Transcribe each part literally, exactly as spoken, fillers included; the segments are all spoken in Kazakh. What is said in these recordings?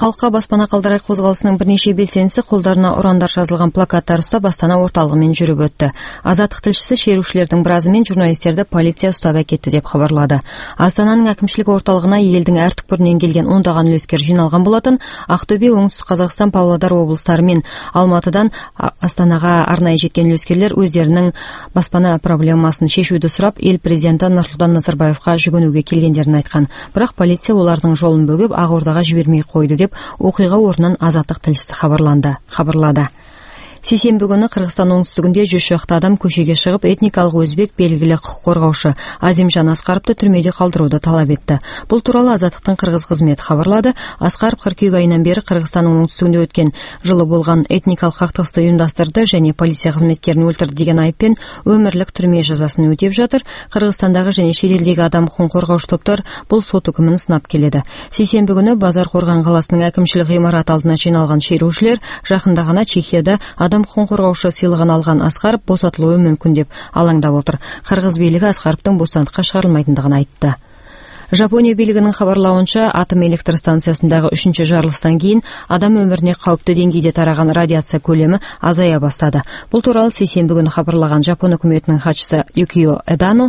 Халыққа баспана қалдырай қозғалысының бірнеше белсендісі қолдарына ұрандар жазылған плакаттар ұстап Астана орталығымен жүріп өтті. Азаттық тілшісі шерушілердің біразы мен журналистерді полиция ұстап әкетті деп хабарлады. Астананың әкімшілік орталығына елдің әр түкпірінен келген ондаған үлескер жиналған болатын. Ақтөбе, Оңтүстік Қазақстан, Павлодар облыстары мен Алматыдан Астанаға арнайы жеткен үлескерлер өздерінің баспана проблемасын шешуді сұрап, ел президенті Нұрсұлтан Назарбаевқа жүгінуге келгендерін айтқан. Бірақ полиция олардың жолын бөгіп Ақордаға жібермей қойды деп оқиға орнынан Азаттық тілшісі хабарланды. Хабарлады. Сейсенбі күні Қырғызстан оңтүстігінде жүз шақты адам көшеге шығып, этникалық өзбек белгілі құқық қорғаушы Азимжан Асқаровты түрмеде қалдыруды талап етті. Бұл туралы Азаттықтың қырғыз қызметі хабарлады. Асқаров қыркүйек айынан бері Қырғызстанның оңтүстігінде өткен жылы болған этникалық қақтығысты ұйымдастырды және полиция қызметкерін өлтірді деген айыппен өмірлік түрме жазасын өтеп жатыр. Қырғызстандағы және шетелдегі адам құқығын қорғаушы топтар бұл сот үкімін сынап келеді. Сейсенбі күні Базарқорған қаласының әкімшілік ғимараты алдына жиналған шерушілер жақында ғана Чехияда адам құқығын қорғаушы сыйлығын алған Асқаров босатылуы мүмкін деп алаңдап отыр. Қырғыз билігі Асқаровтың бостандыққа шығарылмайтындығын айтты. Жапония билігінің хабарлауынша, атом электр станциясындағы үшінші жарылыстан кейін адам өміріне қауіпті деңгейде тараған радиация көлемі азая бастады. Бұл туралы сейсенбі күні хабарлаған Жапон үкіметінің хатшысы Юкио Эдано,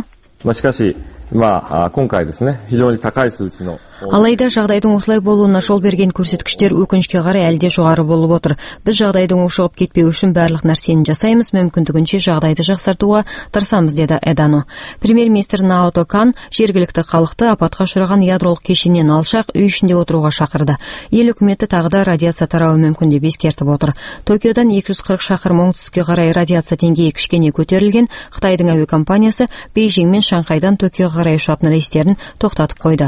алайда жағдайдың осылай болуына жол берген көрсеткіштер өкінішке қарай әлде жоғары болып отыр. Біз жағдайдың ушығып кетпеу үшін барлық нәрсені жасаймыз, мүмкіндігінше жағдайды жақсартуға тырысамыз, деді Эдано. Премьер-министр Наото Кан жергілікті халықты апатқа ұшыраған ядролық кешеннен алшақ үй ішінде отыруға шақырды. Ел үкіметі тағы да радиация тарауы мүмкін деп ескертіп отыр. Токиодан екі жүз қырық шақырым оңтүстікке қарай радиация деңгейі кішкене көтерілген. Қытайдың әуе компаниясы Бейжің мен Шанхайдан Токиоға қарай ұшатын рейстерін тоқтатып қойды.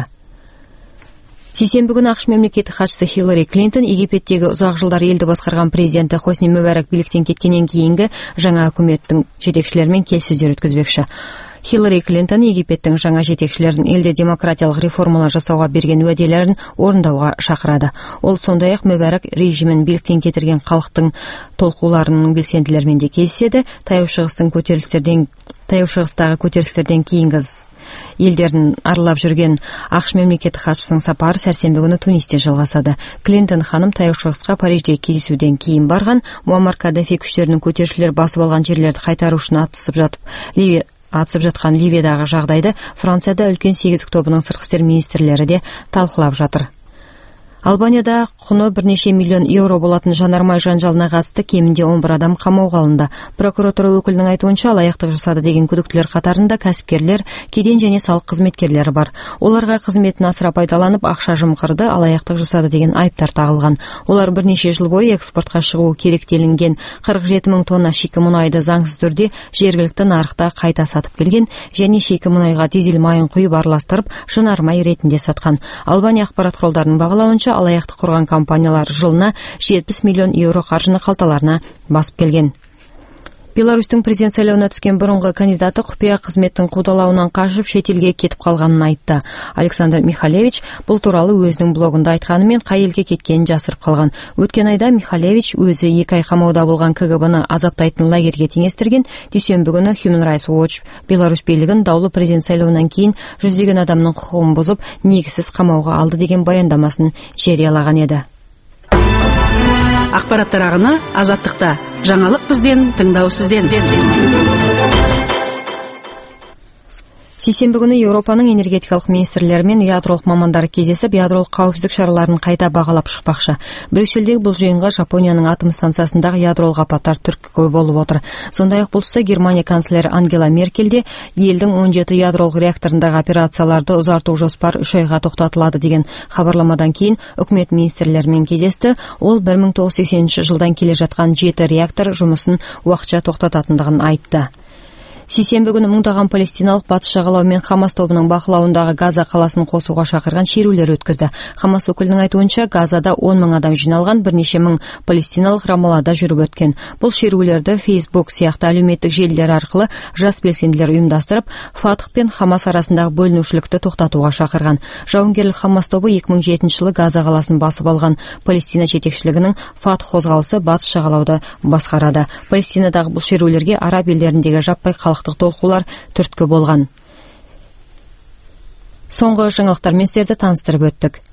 Сейсенбі күні ақш мемлекеттік хатшысы Хиллари Клинтон Египеттегі ұзақ жылдар елді басқарған президенті Хосни Мүбәрак биліктен кеткеннен кейінгі жаңа үкіметтің жетекшілерімен келіссөздер өткізбекші. Хиллари Клинтон Египеттің жаңа жетекшілерін елде демократиялық реформалар жасауға берген уәделерін орындауға шақырады. Ол сондай-ақ Мүбәрак режимін биліктен кетірген халықтың толқуларының белсенділерімен де кездеседі. Таяу шығыстың көтерілістерден Таяу шығыстағы көтерілістерден кейінгі елдерін аралап жүрген ақш мемлекеттік хатшысының сапары сәрсенбі күні Тунисте жалғасады. Клинтон ханым таяу шығысқа Парижде кездесуден кейін барған. Муаммар Каддафи күштерінің көтерілісшілер басып алған жерлерді қайтару үшін атысып жатып, Ливия атысып жатқан Ливиядағы жағдайды Францияда үлкен сегіздік тобының сыртқы істер министрлері де талқылап жатыр. Албанияда құны бірнеше миллион еуро болатын жанармай жанжалына қатысты кемінде он бір адам қамауға алынды. Прокуратура өкілінің айтуынша, алаяқтық жасады деген күдіктілер қатарында кәсіпкерлер, кеден және салық қызметкерлері бар. Оларға қызметін асыра пайдаланып, ақша жымқырды, алаяқтық жасады деген айыптар тағылған. Олар бірнеше жыл бойы экспортқа шығуы керектелінген қырық жеті мың тонна шикі мұнайды заңсыз түрде жергілікті нарықта қайта сатып келген және шикі мұнайға дизель майын құйып араластырып, жанармай ретінде сатқан. Албания ақпарат құралдарының бағалауынша, алаяқтық құрған компаниялар жылына жетпіс миллион еуро қаржыны қалталарына басып келген. Беларусьтың президент сайлауына түскен бұрынғы кандидаты құпия қызметтің қудалауынан қашып шетелге кетіп қалғанын айтты. Александр Михалевич бұл туралы өзінің блогында айтқанымен қай елге кеткенін жасырып қалған. Өткен айда Михалевич өзі екі ай қамауда болған ка гэ бэ-ны азаптайтын лагерге теңестірген. Дүйсенбі күні Human Rights Watch Беларусь билігін даулы президент сайлауынан кейін жүздеген адамның құқығын бұзып, негізсіз қамауға алды деген баяндамасын жариялаған еді. Ақпараттар ағыны Азаттықта. Жаңалық бізден, тыңдау сізден. Сейсенбі күні Еуропаның энергетикалық министрлері мен ядролық мамандары кездесіп, ядролық қауіпсіздік шараларын қайта бағалап шықпақшы. Брюссельдегі бұл жиынға Жапонияның атом станциясындағы ядролық апаттар түрткі болып отыр. Сондай-ақ бұл тұста Германия канцлері Ангела Меркель де елдің он жеті ядролық реакторындағы операцияларды ұзарту жоспар үш айға тоқтатылады деген хабарламадан кейін үкімет министрлерімен кездесті. Ол бір мың тоғыз жүз сексенінші жылдан келе жатқан жеті реактор жұмысын уақытша тоқтататындығын айтты. Сейсенбі күні мыңдаған палестиналық батыс жағалау мен Хамас тобының бақылауындағы Газа қаласын қосуға шақырған шерулер өткізді. Хамас өкілінің айтуынша, Газада он мың адам жиналған, бірнеше мың палестиналық Рамалада жүріп өткен. Бұл шерулерді Facebook сияқты әлеуметтік желілер арқылы жас белсенділер ұйымдастырып, Фатх пен Хамас арасындағы бөлінушілікті тоқтатуға шақырған. Жауынгерлік Хамас тобы екі мың жетінші жылы Газа қаласын басып алған. Палестина жетекшілігінің Фатх қозғалысы батыс жағалауды басқарады. Палестинадағы бұл шерулерге араб елдеріндегі жаппай халықтық толқулар түрткі болған. Соңғы жаңалықтармен сіздерді таныстырып өттік.